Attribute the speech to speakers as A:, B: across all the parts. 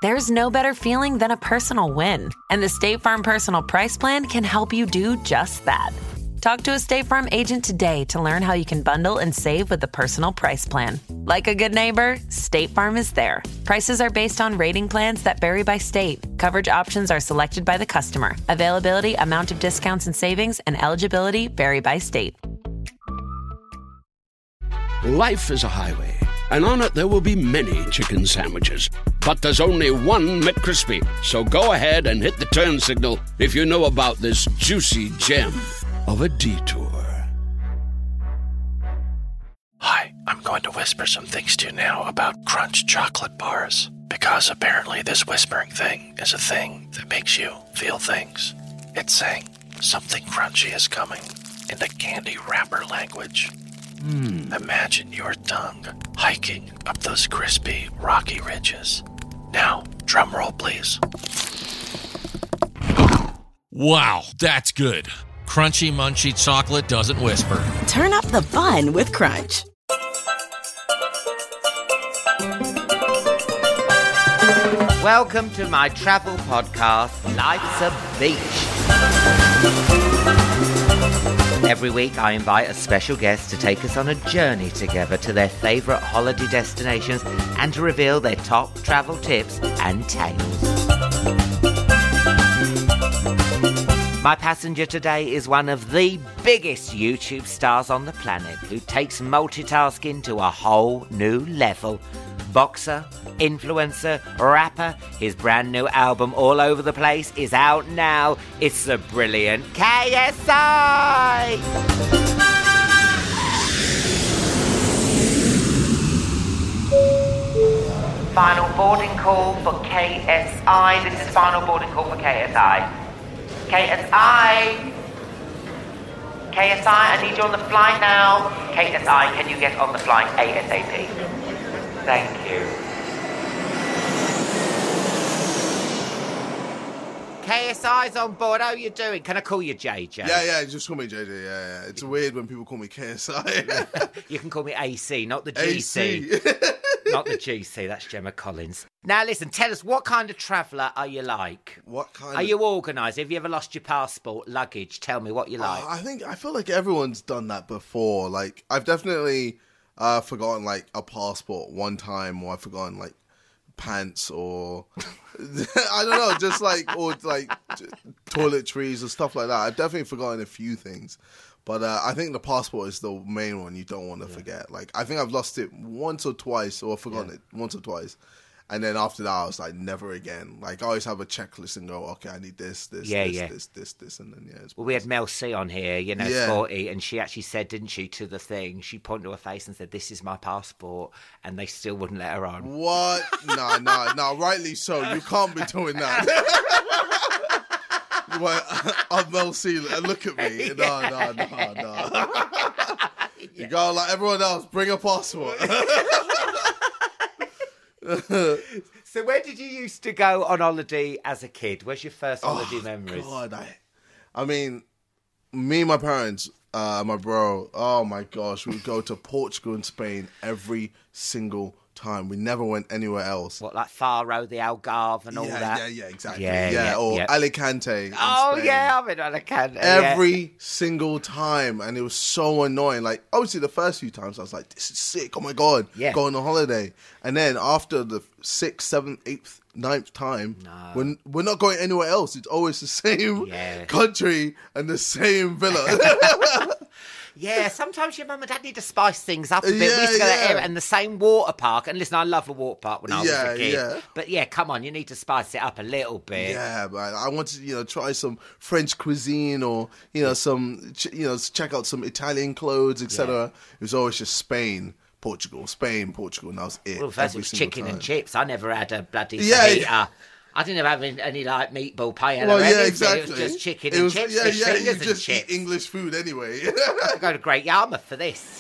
A: There's no better feeling than a personal win. And the State Farm Personal Price Plan can help you do just that. Talk to a State Farm agent today to learn how you can bundle and save with the Personal Price Plan. Like a good neighbor, State Farm is there. Prices are based on rating plans that vary by state. Coverage options are selected by the customer. Availability, amount of discounts and savings, and eligibility vary by state.
B: Life is a highway, and on it there will be many chicken sandwiches. But there's only one McCrispy. So go ahead and hit the turn signal if you know about this juicy gem of a detour.
C: Hi, I'm going to whisper some things to you now about Crunch chocolate bars. Because apparently this whispering thing is a thing that makes you feel things. It's saying something crunchy is coming in the candy wrapper language. Imagine your tongue hiking up those crispy, rocky ridges. Now, drum roll, please.
D: Wow, that's good. Crunchy, munchy chocolate doesn't whisper.
E: Turn up the fun with Crunch.
F: Welcome to my travel podcast, Life's a Beach. Every week I invite a special guest to take us on a journey together to their favourite holiday destinations and to reveal their top travel tips and tales. My passenger today is one of the biggest YouTube stars on the planet who takes multitasking to a whole new level. Boxer, influencer, rapper, his brand new album All Over the Place is out now. It's the brilliant KSI! Final boarding call for KSI. This is final boarding call for KSI. KSI! KSI, I need you on the flight now. KSI, can you get on the flight ASAP? Thank you. KSI's on board. How are you doing? Can I call you JJ?
G: Yeah, just call me JJ. Yeah. It's weird when people call me KSI.
F: You can call me AC, not the GC.
G: AC.
F: Not the GC, that's Gemma Collins. Now listen, tell us, what kind of traveller are you like? Are you organised? Have you ever lost your passport, luggage? Tell me what you like.
G: I feel like everyone's done that before. Like, I've definitely forgotten, like, a passport one time, or I've forgotten, like, pants, or I don't know, just like, or like toiletries or stuff like that. I've definitely forgotten a few things. But I think the passport is the main one you don't want to forget. Like, I think I've lost it once or twice, or forgotten it once or twice. And then after that, I was like, never again. Like, I always have a checklist and go, okay, I need this. And then,
F: Well, we had Mel C on here, 40, and she actually said, didn't she, to the thing, she pointed to her face and said, this is my passport, and they still wouldn't let her on.
G: What? No, rightly so. You can't be doing that. Well, I'm Mel C, look at me. No. You gotta, like everyone else, bring a passport.
F: So where did you used to go on holiday as a kid? Where's your first holiday memories?
G: God, I mean, me and my parents, my bro, oh my gosh, we'd go to Portugal and Spain every single time. We never went anywhere else.
F: What, like Faro, the Algarve and all that?
G: Yeah, exactly. Or Alicante.
F: Oh,
G: Spain.
F: yeah, I'm in Alicante.
G: Every single time. And it was so annoying. Like, obviously, the first few times, I was like, this is sick. Oh, my God. Yeah. Going on holiday. And then after the 6th, 7th, 8th, 9th time, we're not going anywhere else. It's always the same country and the same villa.
F: Yeah, sometimes your mum and dad need to spice things up a bit. We used to go there and the same water park. And listen, I love a water park when I was a kid. Yeah. But yeah, come on, you need to spice it up a little bit.
G: Yeah, man. I wanted to, try some French cuisine or, some, check out some Italian clothes, etc. Yeah. It was always just Spain, Portugal, and that was it.
F: Well, first it was chicken and chips. I never had a bloody fajita. Yeah. I didn't have any like meatball paella or anything. Exactly. It was just chicken and chips, fish fingers and chips.
G: Eat English food anyway.
F: I go to Great Yarmouth for this.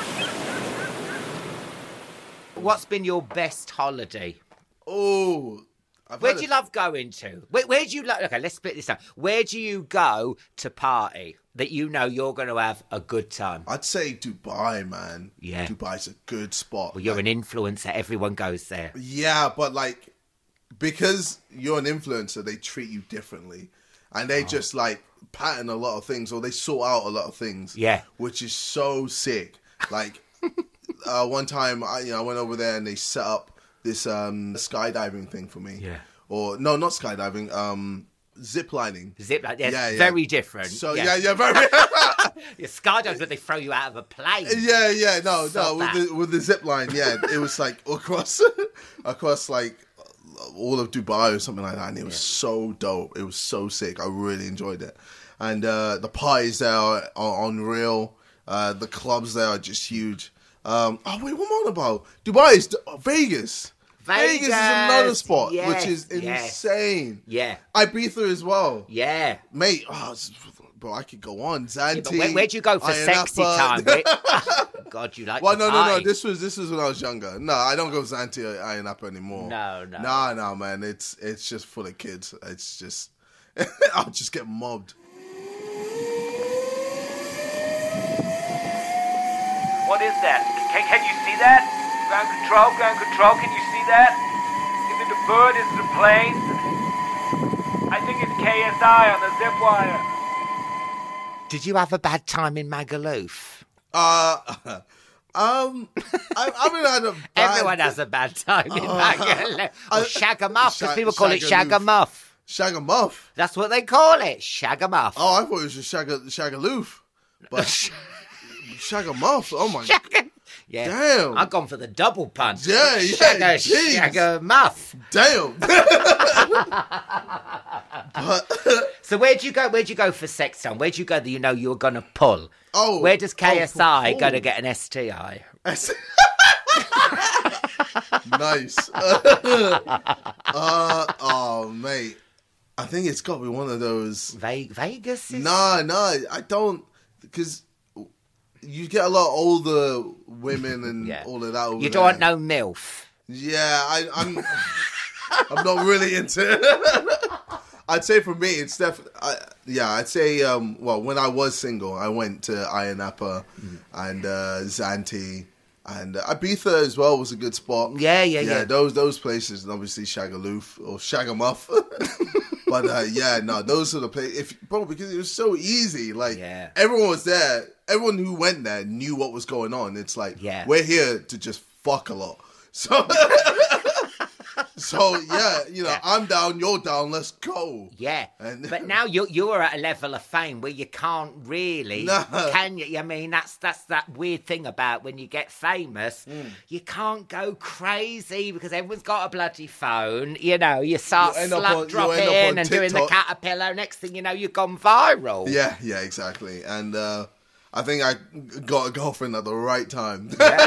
F: What's been your best holiday?
G: Oh,
F: where do you love going to? Where do you like? Okay, let's split this down. Where do you go to party that you know you're going to have a good time?
G: I'd say Dubai, man.
F: Yeah,
G: Dubai's a good spot.
F: Well, you're an influencer. Everyone goes there.
G: Yeah, but like because you're an influencer, they treat you differently. And they just like pattern a lot of things, or they sort out a lot of things.
F: Yeah.
G: Which is so sick. Like, one time I went over there and they set up this skydiving thing for me.
F: Yeah.
G: Or, no, not skydiving, zip lining.
F: Zip line, yes,
G: Yeah, yeah.
F: very different.
G: So,
F: yeah,
G: very...
F: Your skydivers, but they throw you out of a plane.
G: No,
F: Stop that.
G: with the zip line, it was like across like all of Dubai or something like that, and it was so dope. It was so sick. I really enjoyed it, and the parties there are unreal. The clubs there are just huge. Wait, what am I on about? Dubai is Vegas. Vegas is another spot, which is insane.
F: Yeah.
G: Ibiza as well.
F: Yeah.
G: Mate, bro, I could go on. Zante.
F: Yeah, where'd you go for sexy time? God, you like
G: Well,
F: to
G: no.
F: party.
G: This was when I was younger. No, I don't go Zante or Ayia Napa anymore.
F: No.
G: No, man. It's just full of kids. It's just... I'll just get mobbed.
H: What is that? Can you see that? Ground control, can you see that? Is it a bird? Is it a plane? I think it's KSI on the zip wire.
F: Did you have a bad time in Magaluf?
G: I haven't had a bad...
F: Everyone has a bad time in Magaluf. Or Shagamuff, because people call it Shagamuff.
G: Shagamuff?
F: That's what they call it, Shagamuff.
G: Oh, I thought it was just Shagaloof. But Shagamuff, oh my...
F: Yeah.
G: Damn.
F: I've gone for the double punch.
G: Yeah.
F: Shagamuff.
G: Damn.
F: So where'd you go for sex time? Where'd you go that you know you were going to pull?
G: Oh.
F: Where does KSI
G: pull.
F: go to get an STI?
G: Nice. Mate. I think it's got to be one of those...
F: Vegas?
G: No, I don't... Because... You get a lot of older women and all of that over
F: You
G: there.
F: don't know MILF?
G: Yeah, I'm not really into it. I'd say for me, it's definitely... I'd say, when I was single, I went to Ayia Napa and Zante, and Ibiza as well was a good spot.
F: Yeah.
G: Those places, and obviously Shagaloof or Shagamuff. But those are the places. Because it was so easy. Like everyone was there. Everyone who went there knew what was going on. It's like we're here to just fuck a lot. So, I'm down, you're down. Let's go.
F: Yeah, but now you're at a level of fame where you can't really, can you? I mean, that's that weird thing about when you get famous, you can't go crazy because everyone's got a bloody phone. You know, you start dropping and doing the caterpillar. Next thing you know, you've gone viral.
G: Yeah, exactly. And I think I got a girlfriend at the right time.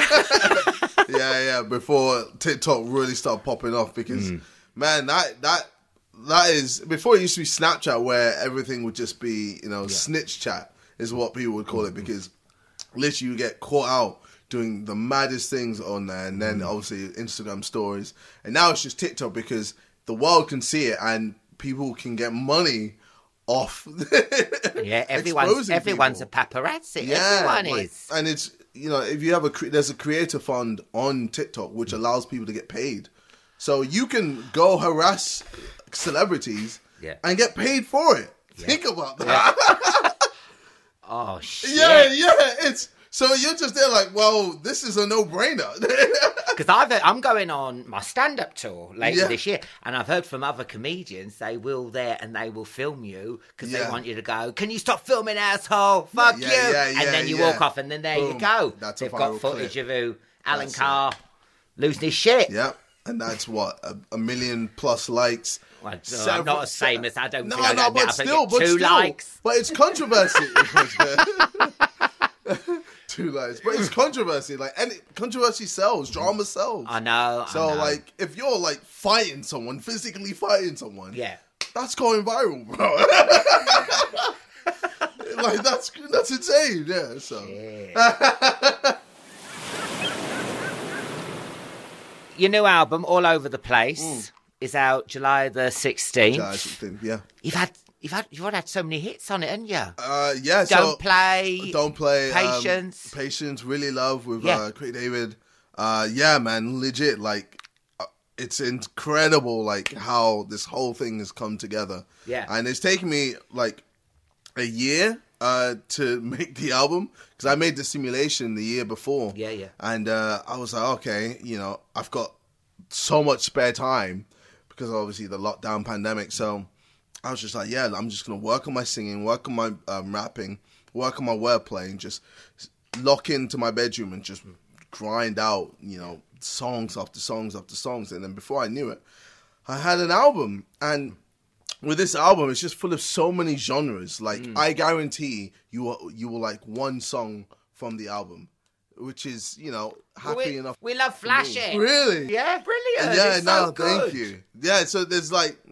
G: Before TikTok really started popping off, because man, that is before it used to be Snapchat, where everything would just be snitch chat is what people would call it, because literally you get caught out doing the maddest things on there, and then obviously Instagram stories, and now it's just TikTok because the world can see it and people can get money off.
F: Everyone's a paparazzi. Everyone is,
G: and it's if you have there's a creator fund on TikTok which allows people to get paid, so you can go harass celebrities and get paid for it. Think about that.
F: Oh shit!
G: Yeah. It's so you're just there like, well, this is a no-brainer.
F: Because I'm going on my stand-up tour later this year, and I've heard from other comedians they will film you because they want you to go, can you stop filming, asshole? Fuck you. And then you walk off, and then there you go. They've got footage of you, Alan Carr, losing his shit.
G: Yep. And that's what, a million plus likes.
F: Well, I'm not as famous. I don't think I
G: No, but still.
F: 2 likes.
G: But it's controversy. 2 likes. But it's controversy. Like, and controversy sells. Drama sells.
F: I know.
G: So, like, if you're, like, fighting someone, physically fighting someone. That's going viral, bro. Like, that's insane. Yeah, so. Yeah.
F: Your new album, All Over the Place, is out July the 16th.
G: July 16th, yeah.
F: You've had so many hits on it, haven't you?
G: Yeah.
F: Don't Play.
G: Patience. Really Love with Craig David. Yeah, man, legit. Like, it's incredible, like, how this whole thing has come together.
F: Yeah.
G: And it's taken me, like, a year to make the album, because I made the simulation the year before.
F: Yeah.
G: And I was like, okay, you know, I've got so much spare time because obviously the lockdown pandemic. So I was just like, yeah, I'm just going to work on my singing, work on my rapping, work on my wordplay, and just lock into my bedroom and just grind out, you know, songs after songs after songs. And then before I knew it, I had an album. And with this album, it's just full of so many genres. Like, I guarantee you will like one song from the album, which is, you know, happy enough.
F: We love flashing.
G: Really?
F: Yeah, brilliant.
G: Yeah,
F: It's
G: no,
F: so good.
G: thank you. Yeah, so there's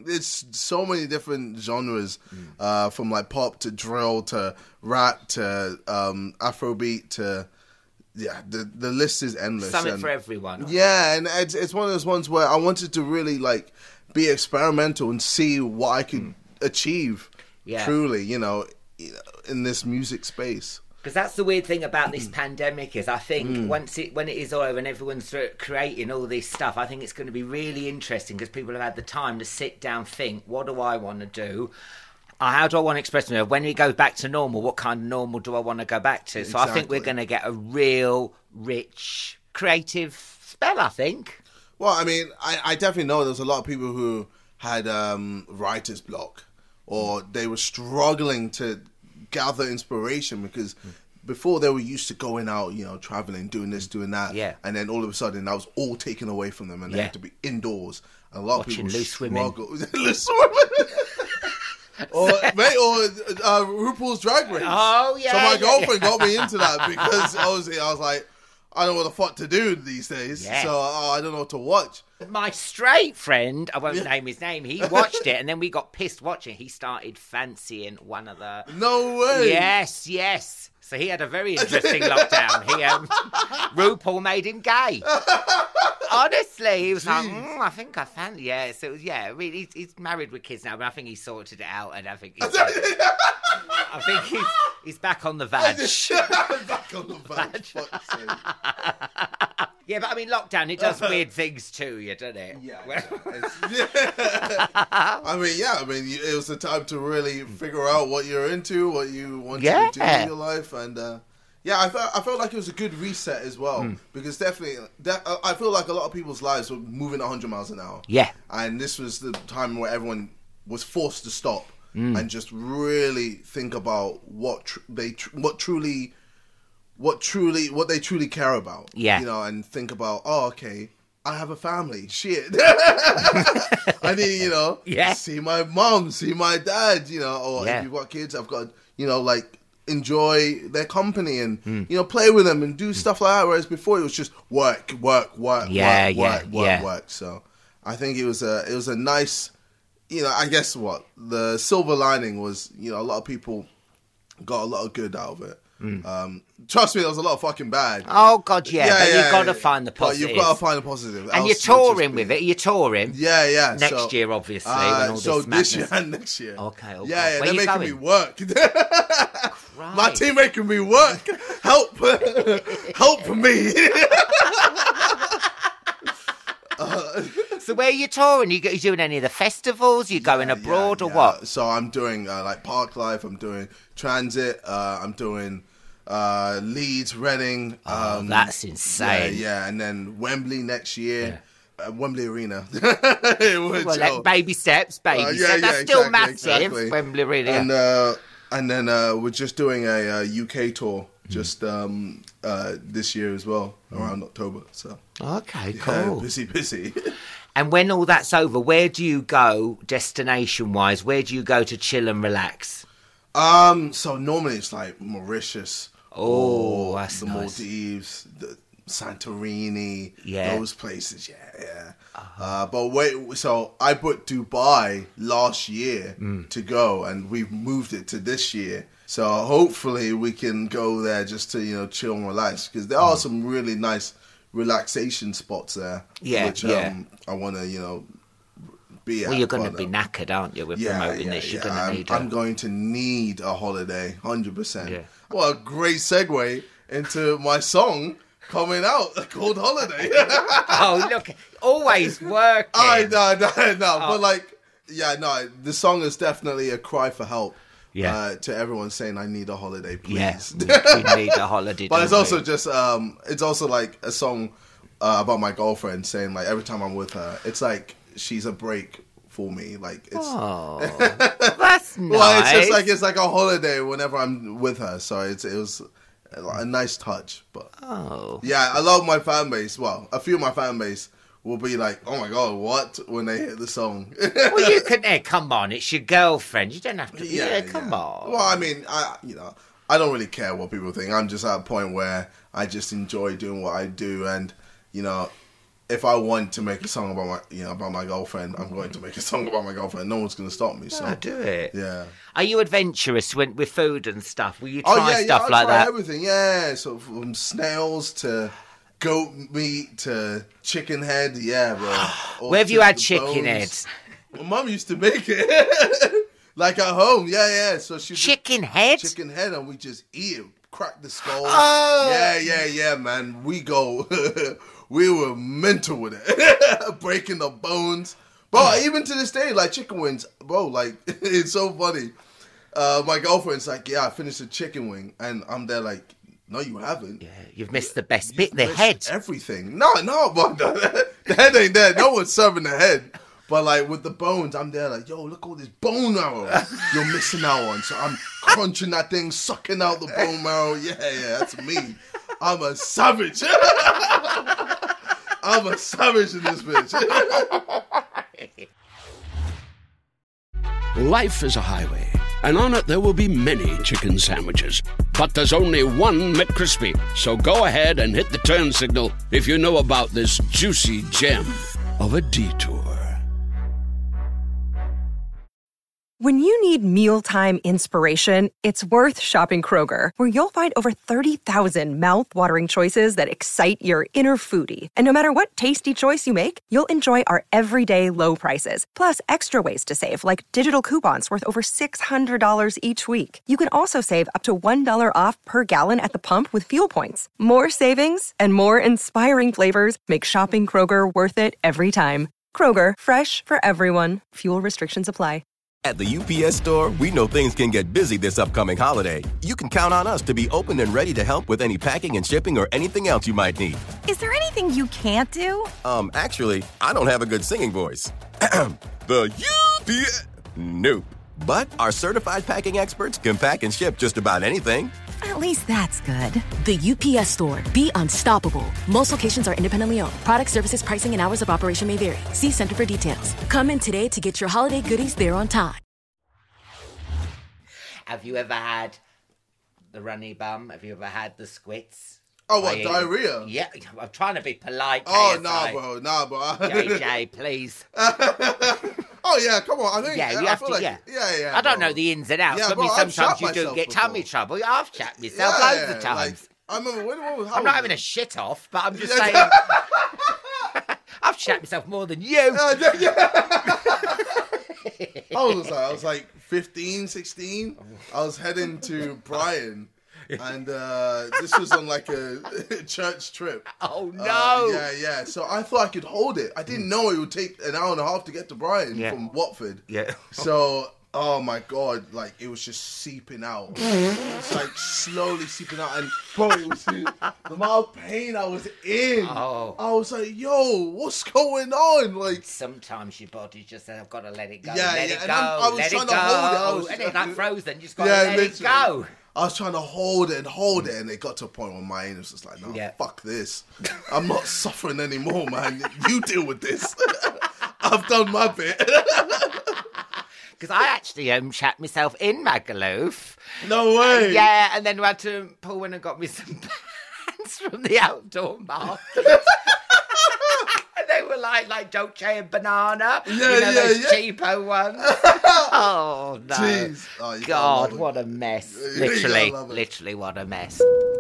G: so many different genres, from like pop to drill to rap to Afrobeat to, yeah, the list is endless.
F: Something for everyone.
G: Yeah, and it's one of those ones where I wanted to really like be experimental and see what I could achieve truly, you know, in this music space.
F: Because that's the weird thing about this pandemic is I think when it is over and everyone's creating all this stuff, I think it's going to be really interesting because people have had the time to sit down, think, what do I want to do? How do I want to express myself? When it goes back to normal, what kind of normal do I want to go back to? So I think we're going to get a real, rich, creative spell, I think.
G: Well, I mean, I definitely know there's a lot of people who had writer's block, or they were struggling to gather inspiration because before they were used to going out, you know, traveling, doing this, doing that, and then all of a sudden that was all taken away from them, and they had to be indoors. And a lot
F: Watching
G: of people
F: Loose
G: struggle. Loose Women. Or RuPaul's Drag Race.
F: Oh, yeah.
G: So my girlfriend got me into that because obviously I was like, I don't know what the fuck to do these days.
F: Yeah.
G: So I don't know what to watch.
F: My straight friend, I won't name his name, he watched it and then we got pissed watching. He started fancying one of the...
G: No way.
F: Yes. So he had a very interesting lockdown. RuPaul made him gay. Honestly, he was like, I think I fancy. Yeah, so I mean, he's married with kids now, but I think he sorted it out, and I think he's back on the vag.
G: Back on the vag. Fuck's sake.
F: Yeah, but I mean, lockdown, it does weird things to you, doesn't it?
G: Yeah. I mean, it was the time to really figure out what you're into, what you want to do in your life, and I felt like it was a good reset as well, because definitely, I feel like a lot of people's lives were moving 100 miles an hour.
F: Yeah.
G: And this was the time where everyone was forced to stop and just really think about what they truly care about. Yeah. You know, and think about, oh, okay, I have a family. Shit. I need, you know, see my mom, see my dad, you know, or if you've got kids, I've got, you know, like, enjoy their company and, you know, play with them and do stuff like that. Whereas before it was just work. So I think it was a nice, you know, I guess the silver lining was, you know, a lot of people got a lot of good out of it. Trust me, there was a lot of fucking bad.
F: Oh, God, but you've got to find the positive.
G: You've got to find the positive.
F: And you're touring with it. You're touring.
G: Yeah.
F: Next year, obviously. When all
G: so
F: this
G: year and next year.
F: Okay.
G: Yeah, they're making me work.
F: Right.
G: My team making me work. Help me.
F: So where are you touring? You doing any of the festivals? You going abroad or what?
G: So I'm doing like Park Life. I'm doing Transit. I'm doing Leeds, Reading.
F: That's insane.
G: Yeah, and then Wembley next year. Wembley Arena.
F: Like baby steps. That's still massive. Exactly. Wembley Arena.
G: And then we're just doing a UK tour just this year as well, around October. So
F: okay, cool.
G: Busy.
F: And when all that's over, where do you go destination-wise? Where do you go to chill and relax?
G: So normally it's like Mauritius.
F: Oh, that's
G: the
F: nice.
G: Maldives, the Santorini, those places. So I booked Dubai last year to go, and we've moved it to this year. So hopefully we can go there just to, you know, chill and relax, because there are some really nice relaxation spots there. Which I want to, you know, be at.
F: Well, you're going to be knackered, aren't you, with promoting this? You're going to need
G: I'm going to need a holiday, 100%. Yeah. Well, a great segue into my song, coming out called Holiday.
F: Oh, look, always working.
G: No. But like, yeah, no, the song is definitely a cry for help.
F: Yeah.
G: To everyone saying, I need a holiday, please.
F: Yes, we need a holiday.
G: But it's also just, it's also like a song about my girlfriend saying, like, every time I'm with her, it's like she's a break for me. Like, it's.
F: Oh, that's nice.
G: Well, it's like a holiday whenever I'm with her. So it was a nice touch. But yeah, I love my fan base. Well, a few of my fan base will be like, "Oh my god, what?" when they hear the song.
F: Well, you can. Come on, it's your girlfriend. You don't have to. Yeah, come on.
G: Well, I mean, I don't really care what people think. I'm just at a point where I just enjoy doing what I do, and if I want to make a song about my girlfriend, I'm going to make a song about my girlfriend. No one's going to stop me. So
F: do it.
G: Yeah.
F: Are you adventurous with food and stuff? Will you try stuff like that?
G: Everything. Yeah. So from snails to goat meat to chicken head. Yeah, bro.
F: Where have you had chicken heads?
G: My mum used to make it. Like at home. Yeah. So she
F: chicken head?
G: Chicken head, and we just eat it. Crack the skull.
F: Oh.
G: Yeah, man. We go. We were mental with it. Breaking the bones. Bro, even to this day, like chicken wings, bro, like it's so funny. My girlfriend's like, yeah, I finished a chicken wing, and I'm there like, no, you haven't.
F: Yeah, you've missed the best bit, the head.
G: Everything. No, but the head ain't there. No one's serving the head. But like with the bones, I'm there like, yo, look all this bone marrow you're missing out on. So I'm crunching that thing, sucking out the bone marrow. Yeah, that's me. I'm a savage. I'm a savage in this bitch.
B: Life is a highway, and on it there will be many chicken sandwiches. But there's only one McCrispy. So go ahead and hit the turn signal if you know about this juicy gem of a detour.
I: When you need mealtime inspiration, it's worth shopping Kroger, where you'll find over 30,000 mouth-watering choices that excite your inner foodie. And no matter what tasty choice you make, you'll enjoy our everyday low prices, plus extra ways to save, like digital coupons worth over $600 each week. You can also save up to $1 off per gallon at the pump with fuel points. More savings and more inspiring flavors make shopping Kroger worth it every time. Kroger, fresh for everyone. Fuel restrictions apply.
J: At the UPS Store, we know things can get busy this upcoming holiday. You can count on us to be open and ready to help with any packing and shipping or anything else you might need.
K: Is there anything you can't do?
J: Actually, I don't have a good singing voice. The UPS... Nope. But our certified packing experts can pack and ship just about anything.
K: At least that's good.
L: The UPS Store. Be unstoppable. Most locations are independently owned. Product, services, pricing, and hours of operation may vary. See Center for details. Come in today to get your holiday goodies there on time.
F: Have you ever had the runny bum? Have you ever had the squits?
G: Oh, what, diarrhea?
F: Yeah, I'm trying to be polite.
G: Oh,
F: KSI.
G: nah, bro.
F: JJ, please.
G: Oh, yeah, come on. I think...
F: Yeah, you have to,
G: like,
F: yeah. I don't know the ins and outs, but sometimes you do get tummy trouble. I've shat myself loads of times.
G: Like, I remember...
F: I'm not having a shit off, but I'm just saying... I've shat myself more than you.
G: I was like 15, 16. I was heading to Brighton. And this was on like a church trip.
F: Oh no!
G: Yeah. So I thought I could hold it. I didn't know it would take an hour and a half to get to Brighton from Watford.
F: Yeah.
G: So, oh my god, like it was just seeping out. It's like slowly seeping out, and bro, it was the amount of pain I was in.
F: Oh.
G: I was like, yo, what's going on? Like
F: sometimes your body just says, I've got to let it go.
G: Yeah,
F: let it go.
G: I was trying to hold it.
F: And it's like frozen. You just got to let it go.
G: I was trying to hold it, and it got to a point where my anus was just like, no, fuck this. I'm not suffering anymore, man. You deal with this. I've done my bit.
F: Because I actually shat myself in Magaluf.
G: No way.
F: Yeah, and then I had to pull in and got me some pants from the outdoor market. And they were like Dolce and Banana. Those cheapo ones. Oh, no.
G: Jeez. Oh,
F: God, what a mess. Literally what a mess.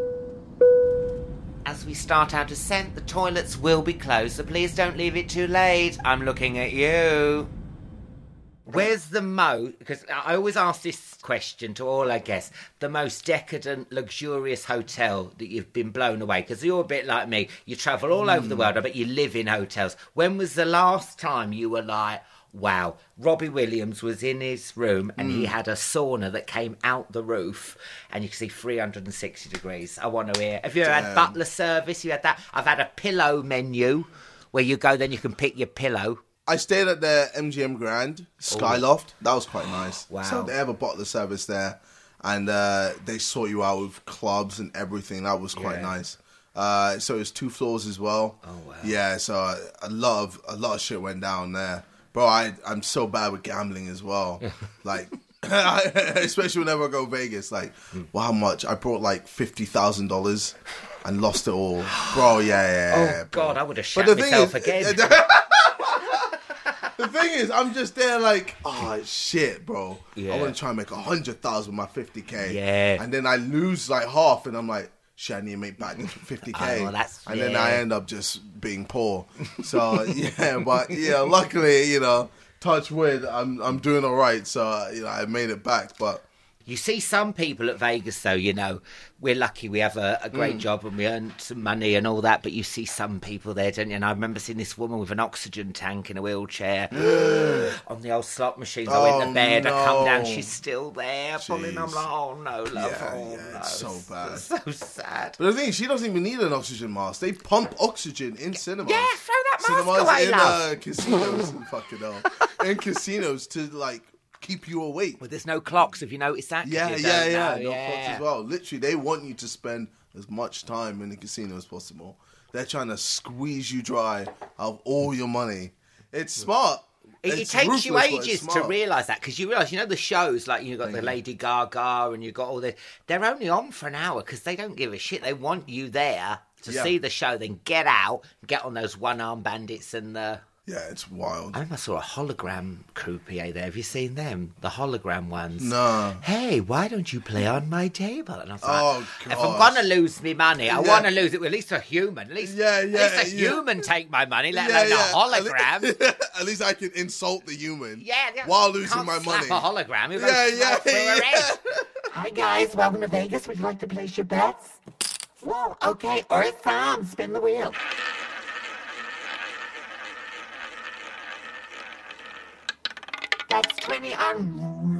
F: As we start our descent, the toilets will be closed, so please don't leave it too late. I'm looking at you. Where's the most, because I always ask this question to all our guests, the most decadent, luxurious hotel that you've been blown away? Because you're a bit like me. You travel all over the world. I bet you live in hotels. When was the last time you were like, wow, Robbie Williams was in his room and he had a sauna that came out the roof and you could see 360 degrees. I want to hear. Have you ever had butler service? You had that? I've had a pillow menu where you go, then you can pick your pillow.
G: I stayed at the MGM Grand Skyloft. That was quite nice.
F: Wow.
G: So they have a butler service there, and they sort you out with clubs and everything. That was quite nice. So it was 2 floors as well.
F: Oh wow.
G: Yeah. So a lot of shit went down there, bro. I'm so bad with gambling as well. Like, especially whenever I go Vegas. Like, well, how much? I brought like $50,000 and lost it all, bro. Yeah.
F: Oh God, I would have shot myself again.
G: The thing is, I'm just there like, oh shit, bro.
F: Yeah.
G: I want to try and make 100,000 with my 50k.
F: Yeah.
G: And then I lose like half, and I'm like, shit, I need to make back this 50k.
F: Oh,
G: then I end up just being poor. So yeah, but yeah, luckily, touch wood, I'm doing all right. So I made it back, but.
F: You see some people at Vegas, though, we're lucky we have a great job and we earn some money and all that, but you see some people there, don't you? And I remember seeing this woman with an oxygen tank in a wheelchair on the old slot machines. I went to bed, I come down, she's still there, pulling. I'm like, oh no, love, no.
G: It's so bad.
F: It's so sad.
G: But the thing is, she doesn't even need an oxygen mask. They pump oxygen in cinemas.
F: Yeah, throw that mask
G: cinemas
F: away, love.
G: In casinos and fucking hell. In casinos to, like, keep you awake.
F: Well, there's no clocks, if you notice that.
G: Yeah. No clocks as well. Literally, they want you to spend as much time in the casino as possible. They're trying to squeeze you dry of all your money. It's smart.
F: It takes you ages to realise that, because you realise, the shows, like you've got the Lady Gaga and you've got all the... They're only on for an hour because they don't give a shit. They want you there to see the show, then get out, get on those one-armed bandits and the...
G: Yeah, it's wild.
F: I remember I saw a hologram croupier there. Have you seen them? The hologram ones.
G: No.
F: Hey, why don't you play on my table? And I was like,
G: God.
F: if I'm going to lose me money, I want to lose it with at least a human. At least a human take my money, let alone a hologram.
G: At least I can insult the human
F: yeah.
G: while losing my money.
F: A hologram.
G: Yeah.
M: Hi, guys. Welcome to Vegas. Would you like to place your bets? Whoa, okay. Earth Tom, spin the wheel. That's 20 on...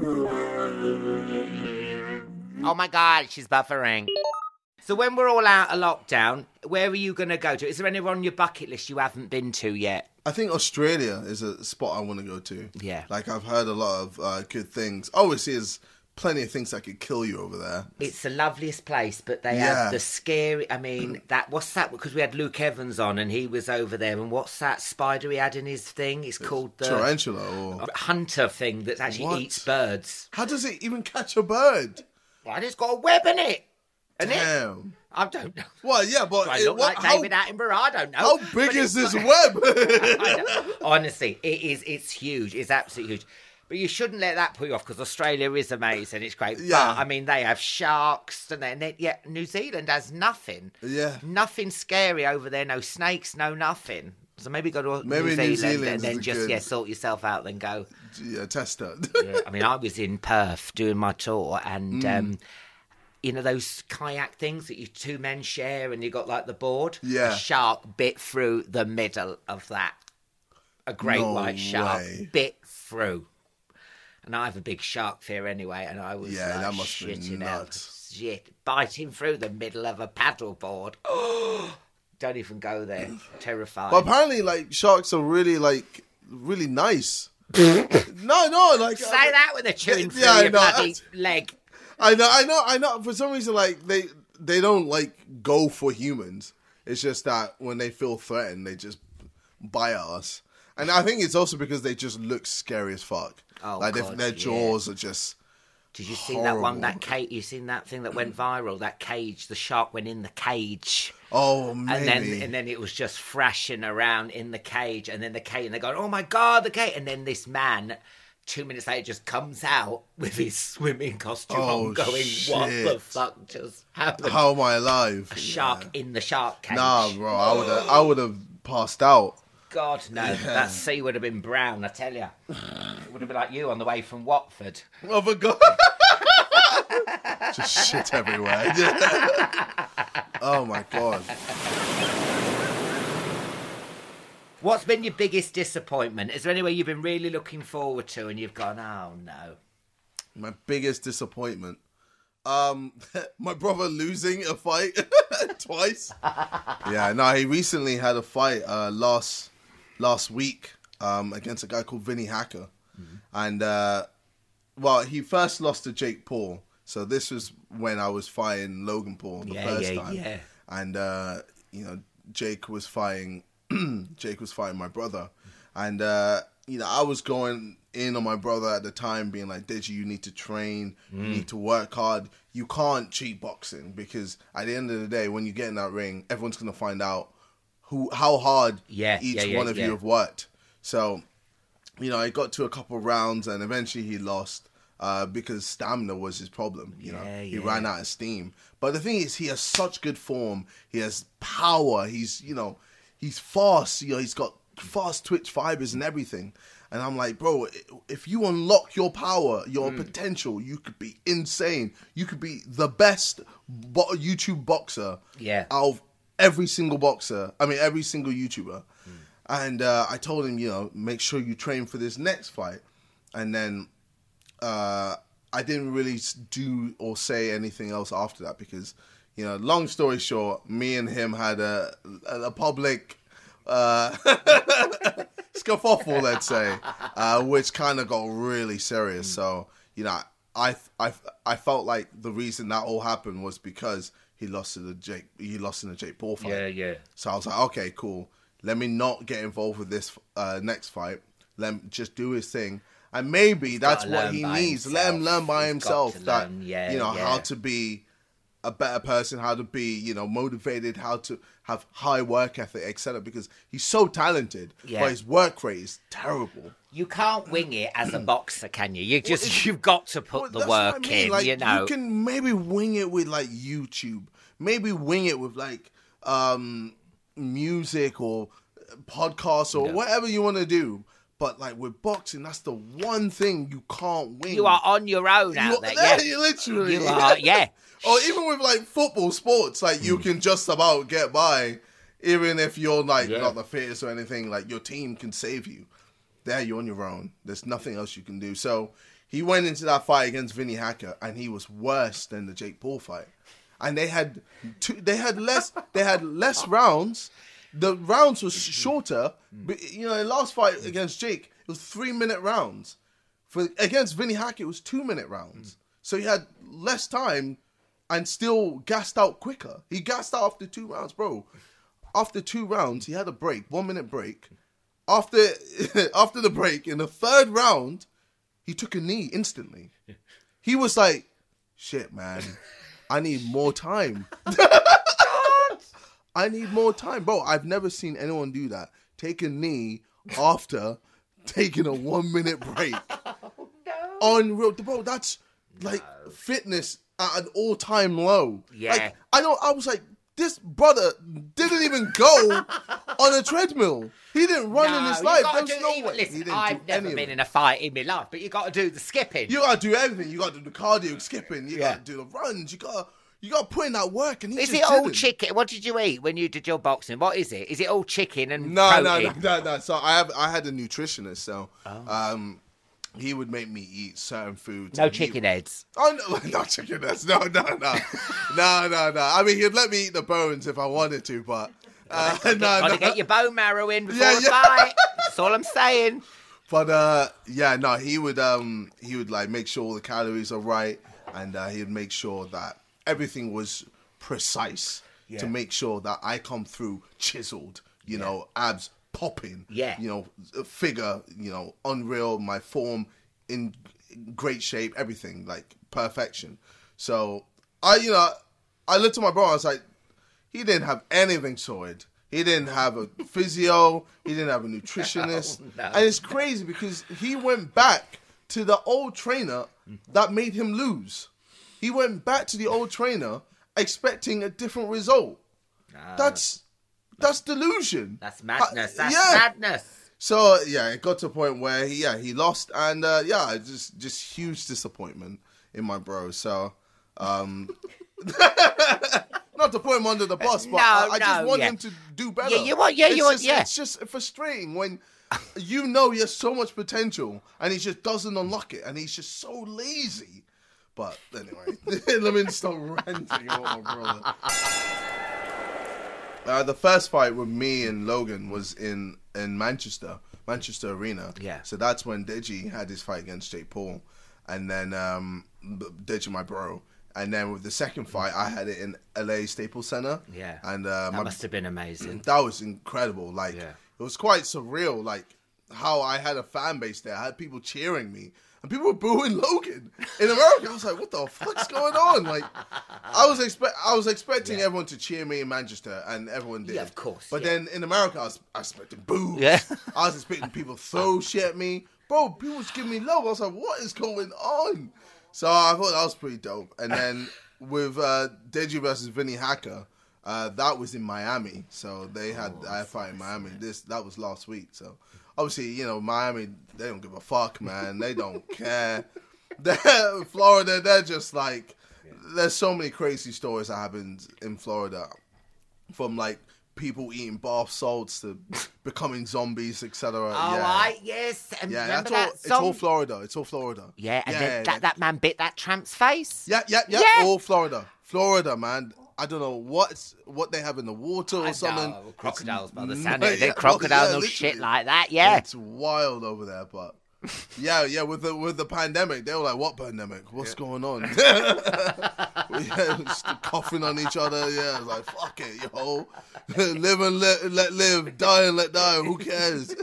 F: Oh my God, she's buffering. So when we're all out of lockdown, where are you going to go to? Is there anywhere on your bucket list you haven't been to yet?
G: I think Australia is a spot I want to go to.
F: Yeah.
G: Like, I've heard a lot of good things. Obviously, there's plenty of things that could kill you over there.
F: It's the loveliest place, but they have the scary... I mean, what's that? Because we had Luke Evans on and he was over there. And what's that spider he had in his thing? It's called the...
G: Tarantula or...
F: Hunter thing that actually eats birds.
G: How does it even catch a bird?
F: Well, it's got a web in it.
G: Damn.
F: I don't know.
G: Well, yeah, but...
F: Do I look like David Attenborough? I don't know.
G: How big is this web?
F: Honestly, it's huge. It's absolutely huge. But you shouldn't let that put you off, because Australia is amazing. It's great.
G: Yeah.
F: But, I mean, they have sharks, and yet New Zealand has nothing.
G: Yeah.
F: Nothing scary over there. No snakes, no nothing. So maybe go to New Zealand and then just sort yourself out, then go.
G: Yeah, test it.
F: Yeah. I mean, I was in Perth doing my tour, and those kayak things that you 2 men share, and you got like the board.
G: Yeah.
F: A shark bit through the middle of that. A great white shark bit through. And I have a big shark fear anyway, and I was
G: that must
F: shitting
G: be nuts.
F: out. Shit, biting through the middle of a paddleboard. Oh, don't even go there. Terrifying.
G: But apparently, like, sharks are really nice. No, like...
F: Say that with a chewing through your bloody leg.
G: I know. For some reason, like, they don't, like, go for humans. It's just that when they feel threatened, they just bite at us. And I think it's also because they just look scary as fuck.
F: Oh,
G: like,
F: God,
G: their jaws are just...
F: Did you see that one, you seen that thing that went viral? That cage, the shark went in the cage.
G: Oh, maybe.
F: And then it was just thrashing around in the cage, and then the cage, and they go, oh my God, the cage. And then this man, 2 minutes later, just comes out with his swimming costume on, going, what the fuck just happened?
G: How am I alive?
F: A shark in the shark cage.
G: Nah, bro, I would have passed out.
F: God, no. That sea would have been brown, I tell you. would have been like you on the way from Watford.
G: Oh my God. Just shit everywhere. Oh my God.
F: What's been your biggest disappointment? Is there anywhere you've been really looking forward to and you've gone, oh no?
G: My biggest disappointment. My brother losing a fight twice. Yeah, no, he recently had a fight last week against a guy called Vinny Hacker. And, well, he first lost to Jake Paul. So this was when I was fighting Logan Paul the first time. Yeah. And, you know, Jake was fighting my brother. And, you know, I was going in on my brother at the time being like, Deji, you need to train, you need to work hard. You can't cheat boxing because at the end of the day, when you get in that ring, everyone's going to find out how hard each one of you have worked. So, you know, it got to a couple of rounds and eventually he lost because stamina was his problem. You know, he ran out of steam. But the thing is, he has such good form. He has power. He's fast. You know, he's got fast twitch fibers and everything. And I'm like, bro, if you unlock your power, your potential, you could be insane. You could be the best YouTube boxer out of every single YouTuber. And I told him, you know, make sure you train for this next fight. And then I didn't really do or say anything else after that because, you know, long story short, me and him had a public scuffle, let's say, which kind of got really serious. So, you know, I felt like the reason that all happened was because he lost in the Jake Paul fight. Yeah. So I was like, okay, cool. Let me not get involved with this next fight. Let him just do his thing. And maybe that's what he needs. Let him learn by himself that, how to be a better person, how to be, you know, motivated, how to have high work ethic, etc. Because he's so talented, but his work rate is terrible.
F: You can't wing it as a boxer, can you? You've got to put the work in, like, you know.
G: You can maybe wing it with, like, YouTube. Maybe wing it with, like, music or podcasts or whatever you want to do. But, like, with boxing, that's the one thing you can't win.
F: You are on your own out there.
G: Yeah, literally.
F: You are, yeah.
G: Or even with, like, football sports, like, you can just about get by. Even if you're, like, not the fittest or anything, like, your team can save you. There, you're on your own. There's nothing else you can do. So, he went into that fight against Vinny Hacker, and he was worse than the Jake Paul fight. And they had less rounds. The rounds was shorter. But, you know, the last fight against Jake, it was 3-minute rounds. Against Vinny Hacker, it was 2-minute rounds. So he had less time and still gassed out quicker. He gassed out after 2 rounds, bro. After 2 rounds, he had a break, 1-minute break. After the break, in the 3rd round, he took a knee instantly. He was like, shit, man, I need more time. I need more time. Bro, I've never seen anyone do that. Take a knee after taking a 1-minute break. Oh, no. Unreal. Bro, that's like fitness at an all-time low.
F: Yeah.
G: Like, I was like, this brother didn't even go on a treadmill. He didn't run in his life. There's no way.
F: Listen, I've never been in a fight in my life, but you got to do the skipping.
G: You got to do everything. You got to do the cardio, skipping. You got to do the runs. You got to put in that work. And
F: is it all chicken? What did you eat when you did your boxing? What is it? Is it all chicken and protein?
G: No. So I had a nutritionist. So he would make me eat certain foods.
F: No chicken heads.
G: Oh no, not chicken heads. No. I mean, he'd let me eat the bones if I wanted to, but
F: got to get your bone marrow in before the fight. That's all I'm saying.
G: But he would like make sure all the calories are right, and he'd make sure that everything was precise to make sure that I come through chiseled, you know, abs popping, you know, figure, you know, unreal, my form in great shape, everything, like perfection. So I looked at my brother, I was like, he didn't have anything sorted. He didn't have a physio, he didn't have a nutritionist. No. And it's crazy because he went back to the old trainer that made him lose. He went back to the old trainer expecting a different result. That's delusion.
F: That's madness. Madness.
G: So yeah, it got to a point where he lost, and just huge disappointment in my bro. So not to put him under the bus, but I just want him to do better. It's just frustrating when you know he has so much potential and he just doesn't unlock it, and he's just so lazy. But anyway, let me stop ranting about my brother. The first fight with me and Logan was in Manchester Arena.
F: Yeah.
G: So that's when Deji had his fight against Jake Paul, and then Deji, my bro. And then with the second fight, I had it in LA Staples Center.
F: Yeah.
G: And
F: that must have been amazing.
G: That was incredible. Like, it was quite surreal. Like how I had a fan base there. I had people cheering me. And people were booing Logan. In America, I was like, what the fuck's going on? Like, I was expecting everyone to cheer me in Manchester, and everyone did.
F: Yeah, of course.
G: But then in America, I was expecting boos.
F: Yeah.
G: I was expecting people throw shit at me. Bro, people was giving me love. I was like, what is going on? So I thought that was pretty dope. And then with Deji versus Vinny Hacker, that was in Miami. So I had a fight in Miami. That was last week. So obviously, Miami, they don't give a fuck, man. They don't care. Florida, they're just like, there's so many crazy stories that happened in Florida, from like people eating bath salts to becoming zombies, etc.
F: Yes. And
G: yeah, it's all Florida. It's all Florida.
F: Yeah, and then that man bit that tramp's face.
G: Yeah. All Florida. Florida, man. I don't know what they have in the water or something.
F: Crocodiles by the sound of it. They're crocodiles or shit like that, yeah.
G: It's wild over there, but with the pandemic, they were like, what pandemic? What's going on? Just coughing on each other, it was like, fuck it, yo. Live and let live, die and let die, who cares?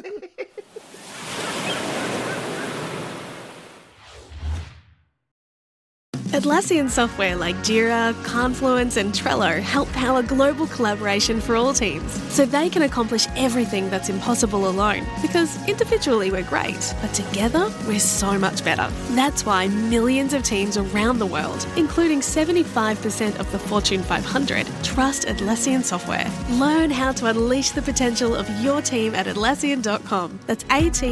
N: Atlassian software like Jira, Confluence and Trello help power global collaboration for all teams, so they can accomplish everything that's impossible alone. Because individually we're great, but together we're so much better. That's why millions of teams around the world, including 75% of the Fortune 500, trust Atlassian software. Learn how to unleash the potential of your team at Atlassian.com. That's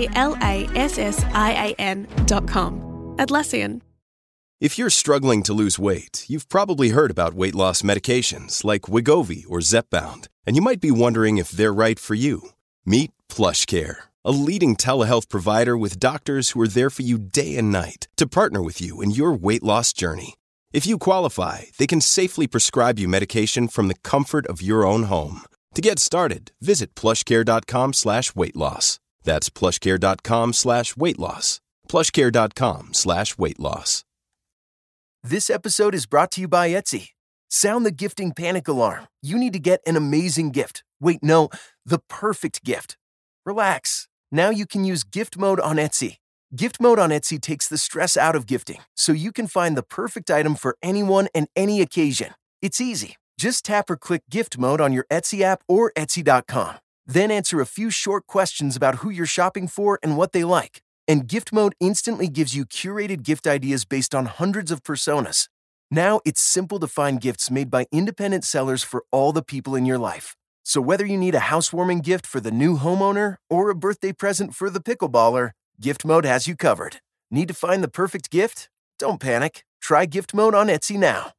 N: Atlassian.com. Atlassian.
O: If you're struggling to lose weight, you've probably heard about weight loss medications like Wegovy or Zepbound, and you might be wondering if they're right for you. Meet PlushCare, a leading telehealth provider with doctors who are there for you day and night to partner with you in your weight loss journey. If you qualify, they can safely prescribe you medication from the comfort of your own home. To get started, visit plushcare.com/weight-loss. That's plushcare.com/weight-loss. plushcare.com/weight-loss.
P: This episode is brought to you by Etsy. Sound the gifting panic alarm. You need to get an amazing gift. Wait, no, the perfect gift. Relax. Now you can use gift mode on Etsy. Gift mode on Etsy takes the stress out of gifting, so you can find the perfect item for anyone and any occasion. It's easy. Just tap or click gift mode on your Etsy app or Etsy.com. Then answer a few short questions about who you're shopping for and what they like. And Gift Mode instantly gives you curated gift ideas based on hundreds of personas. Now it's simple to find gifts made by independent sellers for all the people in your life. So whether you need a housewarming gift for the new homeowner or a birthday present for the pickleballer, Gift Mode has you covered. Need to find the perfect gift? Don't panic. Try Gift Mode on Etsy now.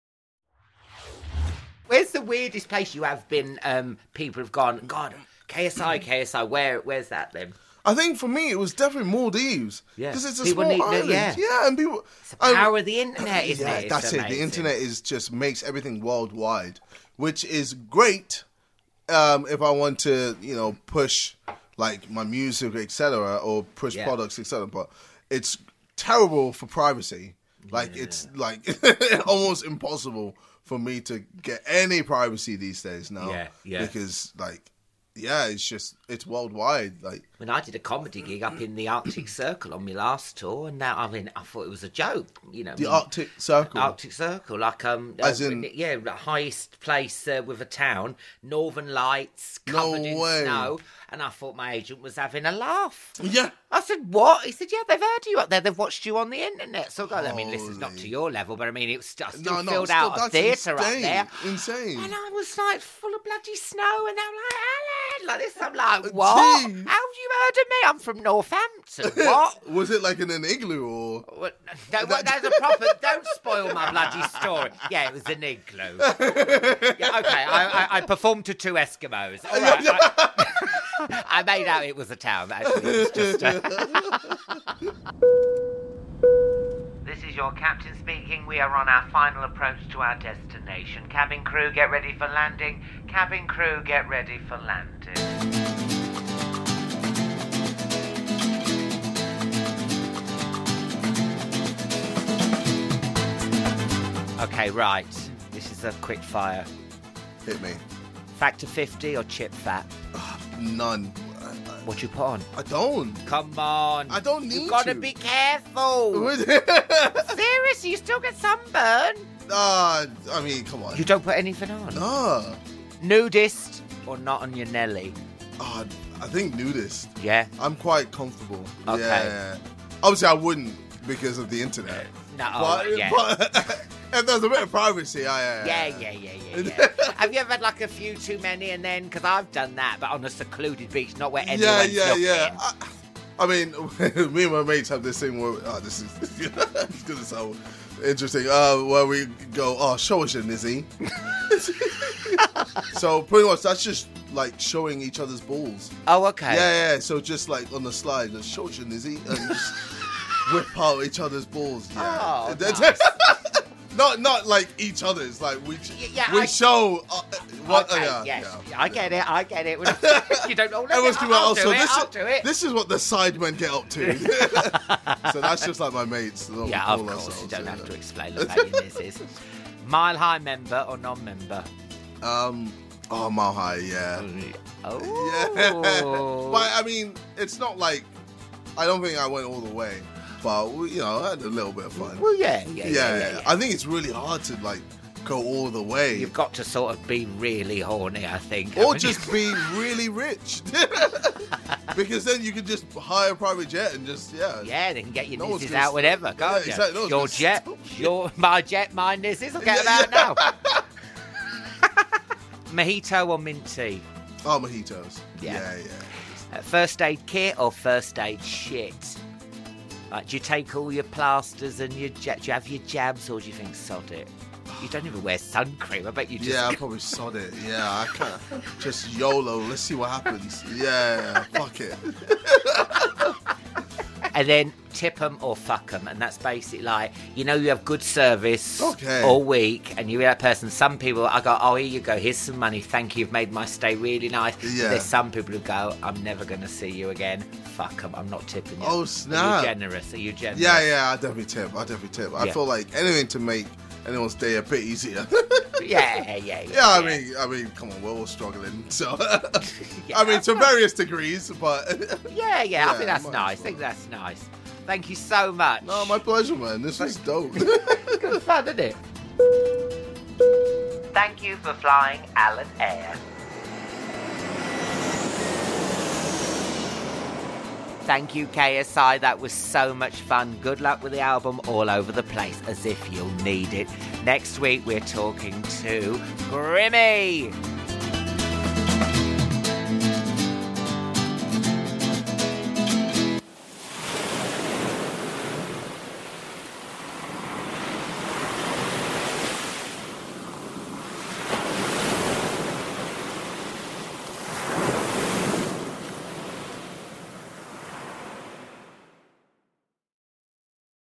F: Where's the weirdest place you have been? People have gone, God, KSI, where's that then?
G: I think for me, it was definitely Maldives.
F: Yeah.
G: Because it's a
F: People
G: small island.
F: Yeah,
G: and people...
F: It's the power of the internet, isn't it? It's
G: That's
F: amazing.
G: it. The internet just makes everything worldwide, which is great if I want to, push, like, my music, etc., or push products, etc., but it's terrible for privacy. Like, it's, like, almost impossible for me to get any privacy these days now.
F: Yeah.
G: Because, like... Yeah, it's worldwide. Like,
F: when I did a comedy gig up in the Arctic Circle on my last tour, and now I thought it was a joke,
G: The Arctic Circle?
F: Arctic Circle, like
G: as in,
F: the highest place with a town, Northern Lights, covered in snow, and I thought my agent was having a laugh.
G: Yeah,
F: I said, what? He said, yeah, they've heard you up there, they've watched you on the internet. So I mean, listen, it's not to your level, but I mean, it was still filled out a theatre up there.
G: Insane.
F: And I was like full of bloody snow, and I'm like, Alan, head like this. I'm like, what?
G: Jeez.
F: How have you heard of me? I'm from Northampton. What?
G: Was it like in an igloo or?
F: Well, no, that's a proper. Don't spoil my bloody story. Yeah, it was an igloo. Yeah, okay, I performed to 2 Eskimos. All right, I made out it was a town. Actually, it was just. This is your captain speaking. We are on our final approach to our destination. Cabin crew, get ready for landing. Cabin crew, get ready for landing. Okay, right. This is a quick fire.
G: Hit me.
F: Factor 50 or chip fat?
G: None.
F: What do you put on?
G: I don't.
F: Come on.
G: I don't need
F: You've got to be careful. Seriously, you still get sunburn?
G: I mean, come on.
F: You don't put anything on?
G: No.
F: Nudist or not on your Nelly?
G: I think nudist.
F: Yeah?
G: I'm quite comfortable.
F: Okay.
G: Yeah. Obviously, I wouldn't because of the internet.
F: No,
G: but,
F: yeah.
G: But if there's a bit of privacy,
F: Yeah. Have you ever had like a few too many and then, because I've done that, but on a secluded beach, not where anyone's looking.
G: I mean, me and my mates have this thing where, this is it's going to sound interesting, where we go, show us your nizzy. So pretty much that's just like showing each other's balls.
F: Oh, okay.
G: Yeah, so just like on the slide, just show us your nizzy and just whip out each other's balls. Yeah.
F: Oh, nice.
G: Not like each other's, like we show.
F: I get it. You don't know.
G: Everyone's coming out,
F: I'll do it.
G: This is what the sidemen get up to. So that's just like my mates.
F: Yeah, of course. You don't have to explain what this is. Mile High member or non-member?
G: Mile High, yeah.
F: Oh.
G: Yeah. But I mean, it's not like I don't think I went all the way. But, I had a little bit of fun.
F: Well, yeah.
G: I think it's really hard to, like, go all the way.
F: You've got to sort of be really horny, I think.
G: Or just be really rich. Because then you can just hire a private jet and just,
F: Yeah, they can get your nizzes out whenever, can't you?
G: Exactly.
F: Your jet, my jet, my nizzes. I'll get them out now. Mojito or mint tea?
G: Oh, mojitos. Yeah.
F: First aid kit or first aid shit? Like, do you take all your plasters and do you have your jabs, or do you think sod it? You don't even wear sun cream. I bet you just...
G: Yeah, I probably sod it. Yeah, I can't. Just YOLO. Let's see what happens. Yeah, fuck it.
F: And then tip them or fuck them. And that's basically like, you have good service all week, and you're that person. Some people, I go, oh, here you go. Here's some money. Thank you. You've made my stay really nice.
G: Yeah.
F: There's some people who go, I'm never going to see you again. Fuck them. I'm not tipping you.
G: Oh, snap.
F: Are you generous?
G: Yeah, I definitely tip. I feel like anything to make anyone's day a bit easier.
F: Yeah.
G: I mean, come on, we're all struggling. So, I mean, to various degrees, but
F: yeah. I think that's nice. Thank you so much.
G: No, my pleasure, man. This was dope.
F: Good fun, isn't it? Thank you for flying Alan Air. Thank you, KSI. That was so much fun. Good luck with the album All Over the Place, as if you'll need it. Next week, we're talking to Grimmy.